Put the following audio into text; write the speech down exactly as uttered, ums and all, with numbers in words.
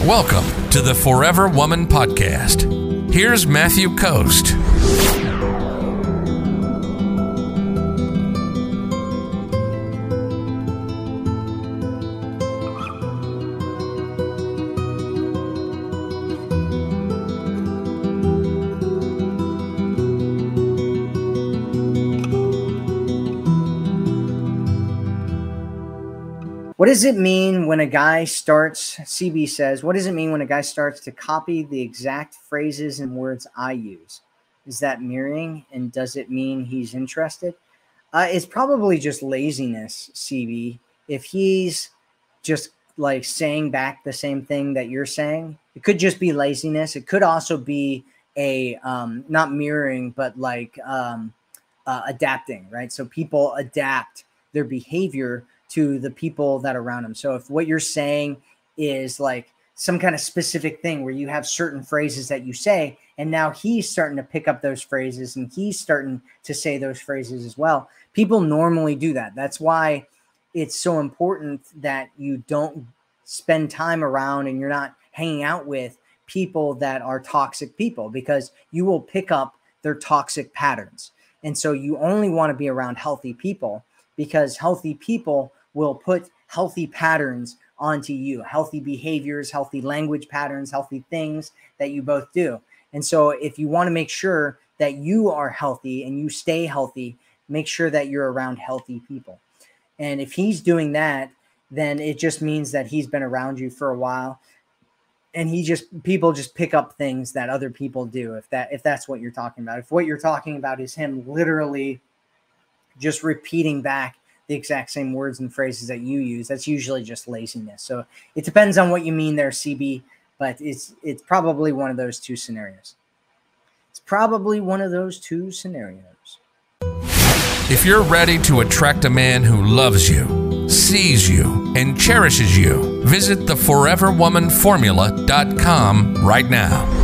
Welcome to the Forever Woman Podcast. Here's Matthew Coast. What does it mean when a guy starts, C B says, what does it mean when a guy starts to copy the exact phrases and words I use? Is that mirroring? And does it mean he's interested? Uh, it's probably just laziness, C B. If he's just like saying back the same thing that you're saying, it could just be laziness. It could also be a, um, not mirroring, but like um, uh, adapting, right? So people adapt their behavior to the people that are around him. So if what you're saying is like some kind of specific thing where you have certain phrases that you say, and now he's starting to pick up those phrases and he's starting to say those phrases as well. People normally do that. That's why it's so important that you don't spend time around and you're not hanging out with people that are toxic people, because you will pick up their toxic patterns. And so you only want to be around healthy people, because healthy people will put healthy patterns onto you, healthy behaviors, healthy language patterns, healthy things that you both do. And so if you want to make sure that you are healthy and you stay healthy, make sure that you're around healthy people. And if he's doing that, then it just means that he's been around you for a while. And he just, people just pick up things that other people do. If that, if that's what you're talking about, if what you're talking about is him literally just repeating back the exact same words and phrases that you use, that's usually just laziness. So it depends on what you mean there, C B, but it's it's probably one of those two scenarios. It's probably one of those two scenarios. If you're ready to attract a man who loves you, sees you, and cherishes you, visit the forever woman formula dot com right now.